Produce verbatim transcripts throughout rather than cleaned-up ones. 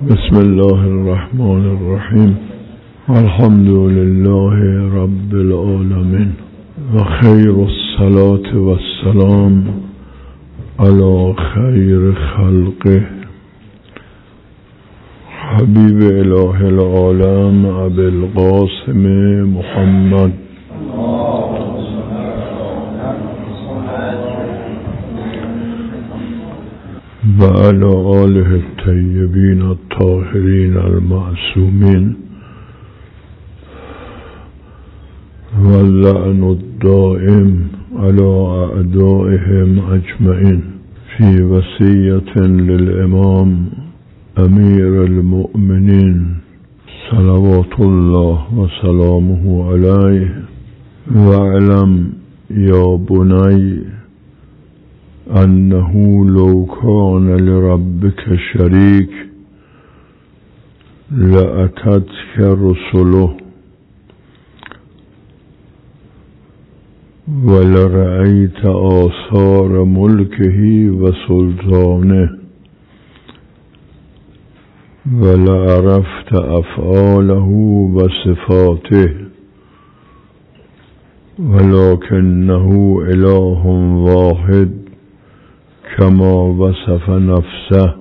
بسم الله الرحمن الرحیم. الحمد لله رب العالمین و خیر الصلاة و السلام علی خیر خلقه حبیب اله العالم ابی القاسم محمد و علی آله الطیبین الطاهرین المعصومین و اللعن الدائم علی اعدائهم اجمعین. فی وصیة للامام امیر المؤمنین صلوات الله و سلامه علیه: و علم یا بنی انه لو کان لربک شریک لأتتک رسله ولرأیت آثار ملکه و سلطانه ولعرفت افعاله و صفاته ولکنه اله واحد کما وصف نفسه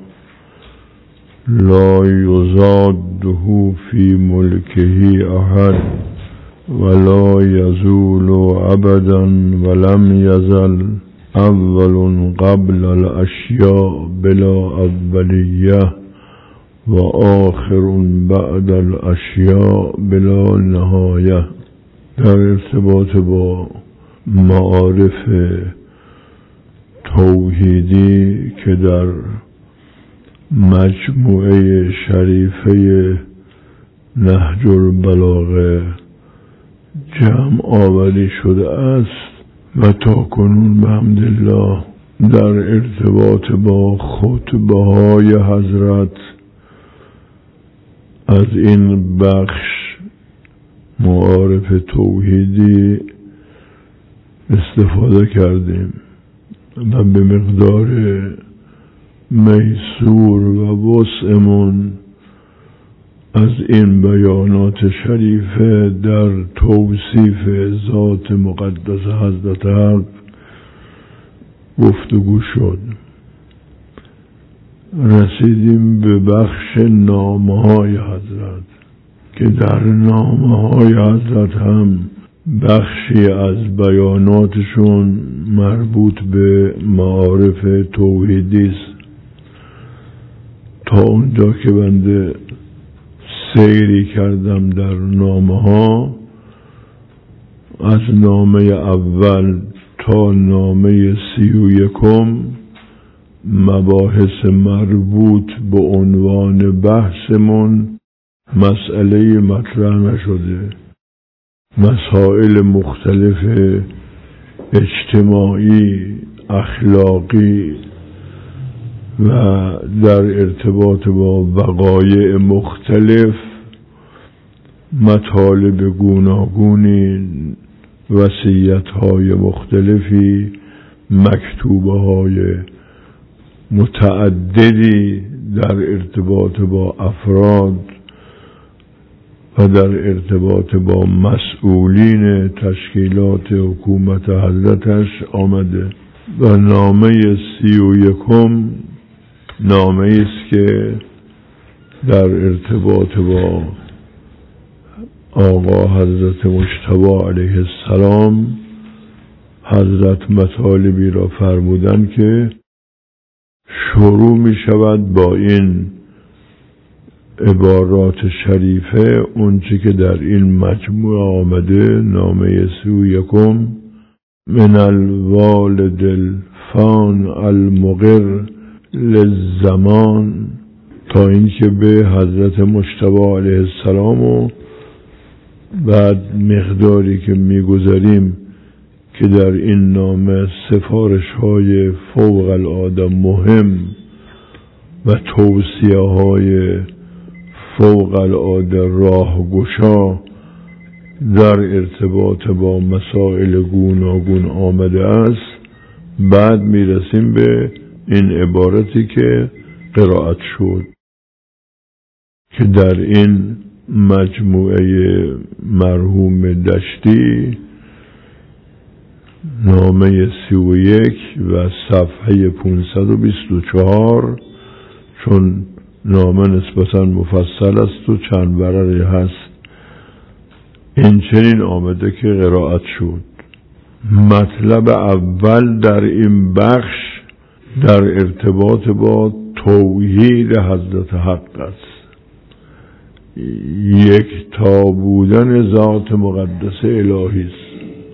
لا یضاده فی ملکه احد ولا یزول ابدا ولم یزل اول قبل الاشیاء بلا اولیه و آخر بعد الاشیاء بلا نهایه. در ارتباط با معارف توحیدی که در مجموعه شریفه نهج البلاغه جمع آوری شده است و تا کنون بحمدالله در ارتباط با خطبه های حضرت از این بخش معارف توحیدی استفاده کردیم و به مقدار میسور و وسعمون از این بیانات شریفه در توصیف ذات مقدس حضرت حق گفتگو شد. رسیدیم به بخش نامه های حضرت که در نامه های حضرت هم بخشی از بیاناتشون مربوط به معارف توحیدی است. تا اونجا که بنده سیری کردم در نامه ها، از نامه اول تا نامه سی و یکم مباحث مربوط به عنوان بحثمون مسئله مطرح نشده. مسائل مختلف اجتماعی، اخلاقی و در ارتباط با وقایع مختلف مطالب گوناگونی، وصیت‌های مختلفی، مکتوبه‌های متعددی در ارتباط با افراد و در ارتباط با مسئولین تشکیلات حکومت حضرتش آمده. و نامه سی و یکم نامه است که در ارتباط با آقا حضرت مجتبی علیه السلام حضرت مطالبی را فرمودند که شروع می شود با این عبارات شریفه. اون چی که در این مجموعه آمده نامه سی و یکم: من الوالد الفان المقر للزمان، تا اینکه به حضرت مجتبی علیه السلام و بعد مقداری که میگذاریم که در این نامه سفارش های فوق العاده مهم و توصیه های فوق العاده راهگشا در ارتباط با مسائل گوناگون آمده است. بعد میرسیم به این عبارتی که قرائت شد: که در این مجموعه مرحوم دشتی نامه سی و یک و صفحه پانصد و بیست و چهار، چون نامه نسبتا مفصل است و چند ورقی هست، این چنین آمده که قرائت شد. مطلب اول در این بخش در ارتباط با توحید حضرت حق است، یک تا بودن ذات مقدس الهی است.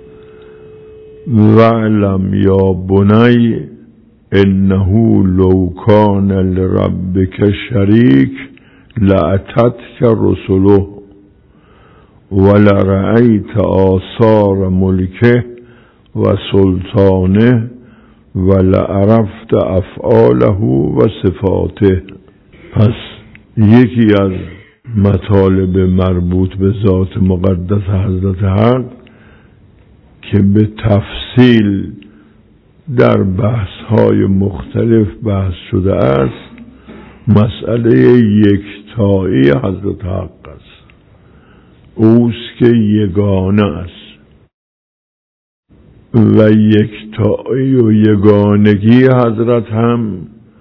وَاعْلَمْ یا بنی انه لو کان لربک شریک لأتتک رسله ولرأیت آثار ملکه و سلطانه ولعرفت افعاله و صفاته. پس یکی از مطالب مربوط به ذات مقدس حضرت حق که به تفصیل در بحث‌های مختلف بحث شده است، مسئله یکتایی حضرت حق است. اوست که یگانه است و یکتایی و یگانگی حضرت هم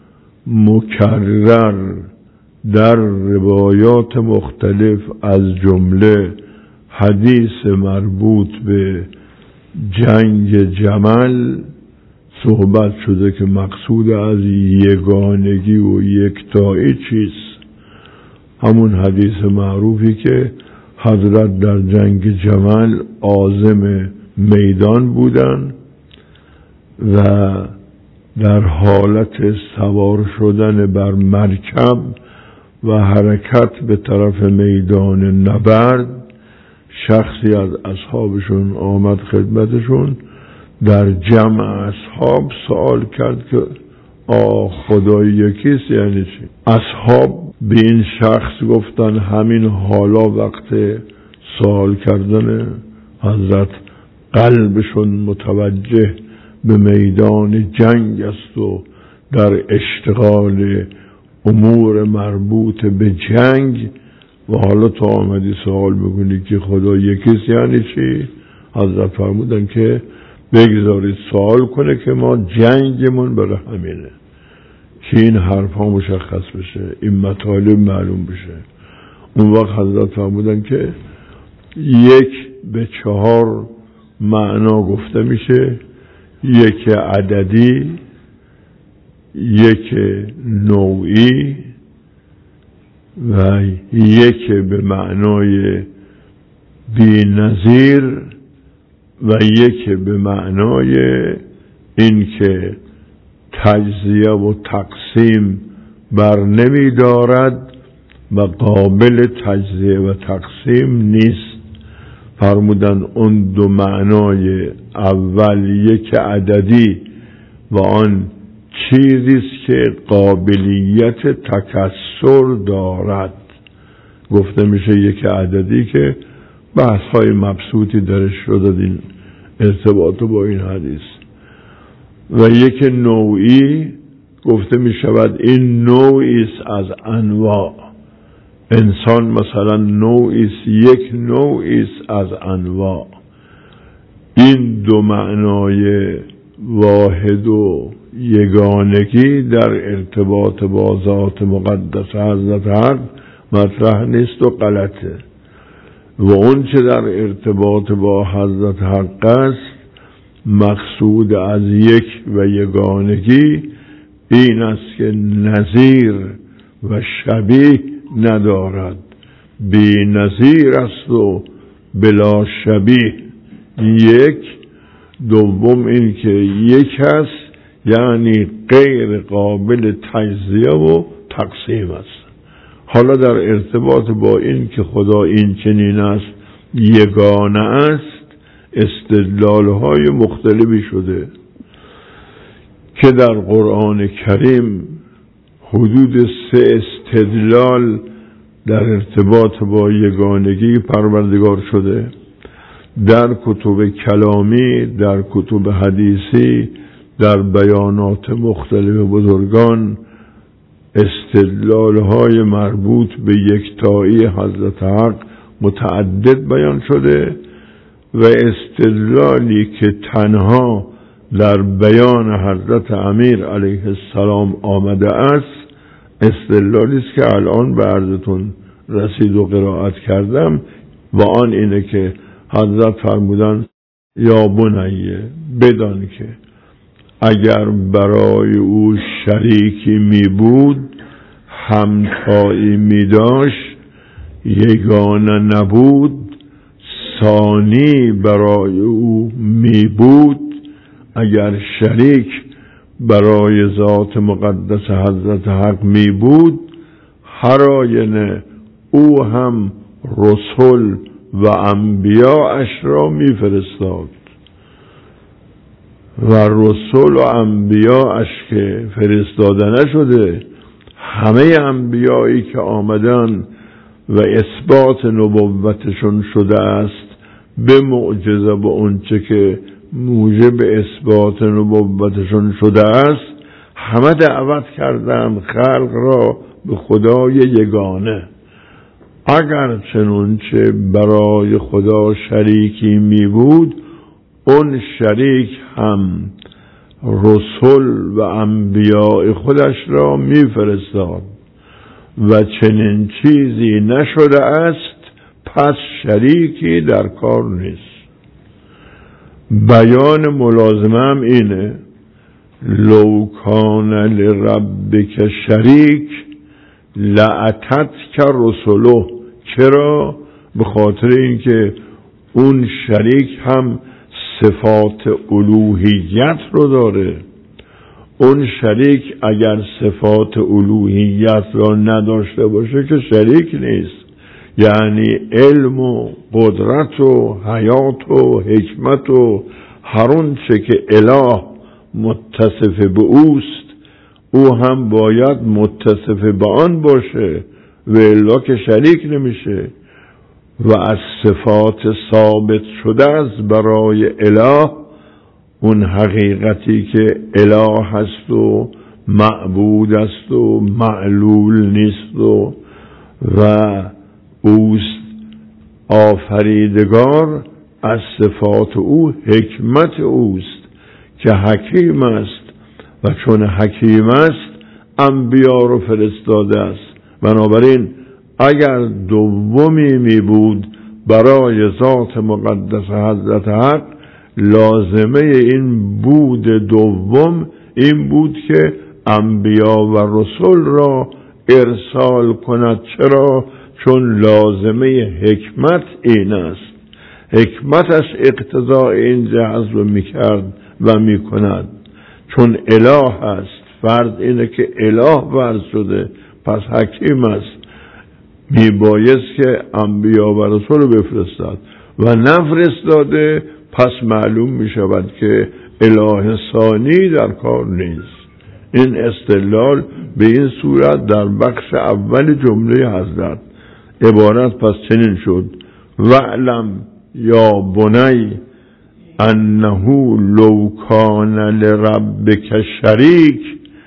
مکرر در روایات مختلف از جمله حدیث مربوط به جنگ جمل صحبت شده که مقصود از یگانگی و یکتایی چیست. همون حدیث معروفی که حضرت در جنگ جمل عازم میدان بودن و در حالت سوار شدن بر مرکب و حرکت به طرف میدان نبرد، شخصی از اصحابشون آمد خدمتشون، در جمع اصحاب سوال کرد که آه خدای یکیست یعنی چی؟ اصحاب به این شخص گفتن همین حالا وقت سوال کردن حضرت قلبشون متوجه به میدان جنگ است و در اشتغال امور مربوط به جنگ، و حالا تو آمدی سوال میکنی که خدا یکیست یعنی چی؟ حضرت فرمودن که بگذارید سوال کنه که ما جنگمون برای همینه که این حرف ها مشخص بشه، این مطالب معلوم بشه. اون وقت حضرت فرمودن که یک به چهار معنا گفته میشه، یک عددی، یک نوعی و یک به معنای بی نظیر و یک به معنای این که تجزیه و تقسیم بر نمی دارد و قابل تجزیه و تقسیم نیست. فرمودن اون دو معنای اول یک عددی و آن چیزیست که قابلیت تکثر دارد، گفته میشه یک عددی که بحث های مبسوطی درش شده این ارتباط با این حدیث، و یک نوعی گفته میشود این نوعیست از انواع انسان، مثلا نوعیست، یک نوعیست از انواع. این دو معنای واحد و یگانگی در ارتباط با ذات مقدس حضرت حق مطرح نیست و غلطه، و اون چه در ارتباط با حضرت حق است مقصود از یک و یگانگی این است که نظیر و شبیه ندارد، بی نظیر است و بلا شبیه. یک دوم این که یک است یعنی غیر قابل تجزیه و تقسیم است. حالا در ارتباط با این که خدا این چنین است، یگانه است، استدلال‌های مختلفی شده که در قرآن کریم حدود سه استدلال در ارتباط با یگانگی پروردگار شده. در کتب کلامی، در کتب حدیثی، در بیانات مختلف بزرگان استدلال های مربوط به یکتایی حضرت حق متعدد بیان شده و استدلالی که تنها در بیان حضرت امیر علیه السلام آمده است استدلالی است که الان به عرضتون رسید و قرائت کردم و آن اینه که حضرت فرمودن یا بنیه بدان که اگر برای او شریکی می بود همتایی می داشت یگانه نبود ثانی برای او می بود اگر شریک برای ذات مقدس حضرت حق می بود هر آینه او هم رسول و انبیاءش را می فرستاد و رسول و انبیاءش که فرستاده نشده همه انبیایی که آمدن و اثبات نبوتشون شده است به معجزه و اونچه که موجب اثبات نبوتشون شده است همه دعوت کردند خلق را به خدای یگانه. اگر چنانچه برای خدا شریکی می بود اون شریک هم رسول و انبیاء خودش را می فرستاد و چنین چیزی نشده است پس شریکی در کار نیست. بیان ملازمه هم اینه لو کان لربک شریک لاتت که رسوله. چرا؟ به خاطر اینکه اون شریک هم صفات الوهیت رو داره. اون شریک اگر صفات الوهیت را نداشته باشه که شریک نیست، یعنی علم و قدرت و حیات و حکمت و هر اون چه که اله متصف به اوست او هم باید متصف به آن باشه و الا که شریک نمیشه. و از صفات ثابت شده است برای اله اون حقیقتی که اله هست و معبود است و معلول نیست و و اوست آفریدگار. از صفات او حکمت اوست که حکیم است و چون حکیم است انبیا رو فرستاده است. بنابراین اگر دومی می بود برای ذات مقدس حضرت حق لازمه این بود دوم این بود که انبیا و رسول را ارسال کند. چرا؟ چون لازمه حکمت این است. حکمتش اقتضاء این جذب میکرد و میکند. چون اله است فرض اینه که اله فرض شده پس حکیم است، میبایست که انبیا و رسول بفرستد و نفرستاده پس معلوم میشود که اله ثانی در کار نیست. این استدلال به این صورت در بخش اول جمله حضرت عبارت پس چنین شد وعلم یا بنی انه لو کان لربک شریک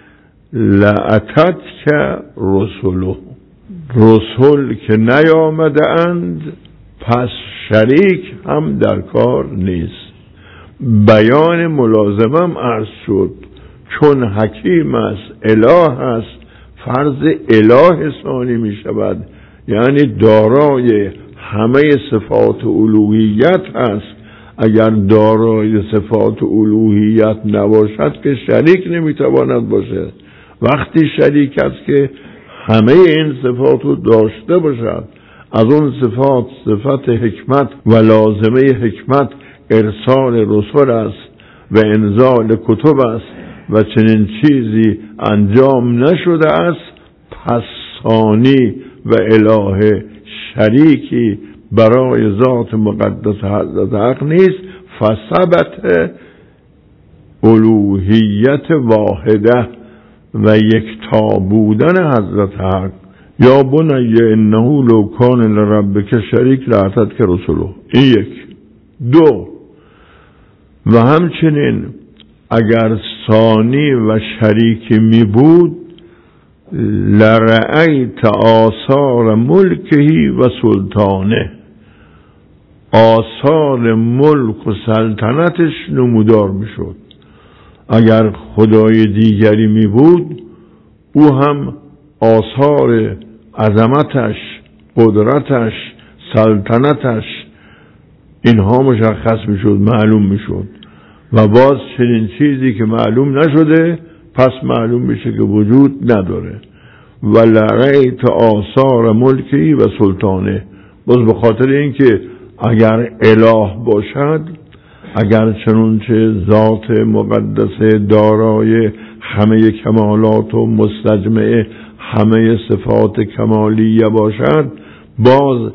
لاتتک رسوله. رسول که نیامده اند پس شریک هم در کار نیست. بیان ملازمم عرض شد چون حکیم است اله است فرض اله ثانی می شود، یعنی دارای همه صفات الوهیت است. اگر دارای صفات الوهیت نباشد که شریک نمیتواند باشد. وقتی شریک است که همه این صفات رو داشته باشد. از اون صفات صفت حکمت و لازمه حکمت ارسال رسول است و انزال کتب است و چنین چیزی انجام نشده است پس ثانی و اله شریکی برای ذات مقدس حضرت حق نیست. فثبت الوهیت واحده و یکتا بودن حضرت حق. یا بنی انه لو کان لربک شریک لاتتک رسوله. این یک. دو، و همچنین اگر ثانی و شریکی می بود لرأیت آثار ملکهی و سلطانه، آثار ملک و سلطنتش نمودار می شد. اگر خدای دیگری می بود او هم آثار عظمتش، قدرتش، سلطنتش اینها مشخص می شد، معلوم می شد. و باز چنین چیزی که معلوم نشده پس معلوم میشه که وجود نداره. و لرأیت آثار ملکی و سلطانه، باز به خاطر اینکه اگر اله باشد، اگر چنانچه ذات مقدسه دارای همه کمالات و مستجمع همه صفات کمالیه باشد، باز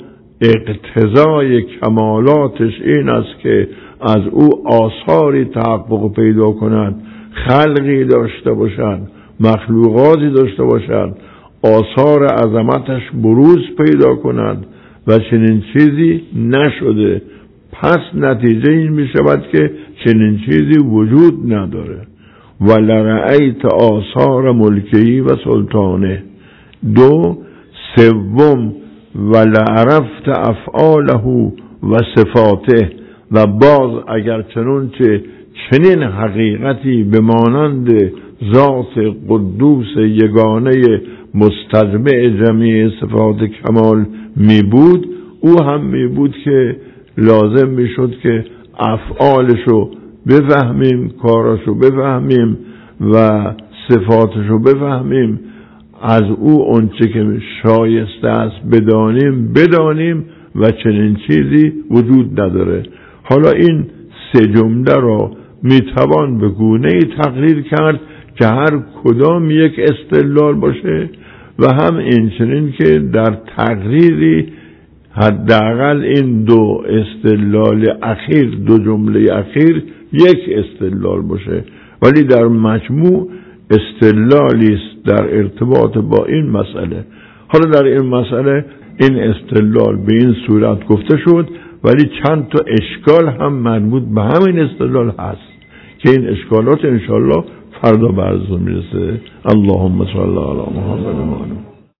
اقتضای کمالاتش این است که از او آثاری تحقق پیدا کند، خلقی داشته باشد، مخلوقاتی داشته باشد، آثار عظمتش بروز پیدا کند و چنین چیزی نشده. پس نتیجه این می شود که چنین چیزی وجود نداره. و لرأیت آثار ملکی و سلطانه. دو، سوم و لعرفت افعاله و صفاته، و باز اگر چنانچه چنین حقیقتی به مانند ذات قدوس یگانه مستجمع جمیع صفات کمال می بود، او هم می بود که لازم می شد که افعالشو بفهمیم، کارشو بفهمیم و صفاتشو بفهمیم، از او اونچه که شایسته است بدانیم بدانیم و چنین چیزی وجود نداره. حالا این سه جمله را میتوان به گونه‌ای تقریر کرد که هر کدام یک استدلال باشه و هم این چنین که در تقریری حداقل این دو استدلال اخیر، دو جمله اخیر یک استدلال باشه، ولی در مجموع استدلالی است در ارتباط با این مسئله. حالا در این مسئله این استدلال به این صورت گفته شد، ولی چند تا اشکال هم مربوط به همین استدلال هست که این اشکالات انشاءالله فردا به عرض میرسه. اللهم صل علی محمد و آله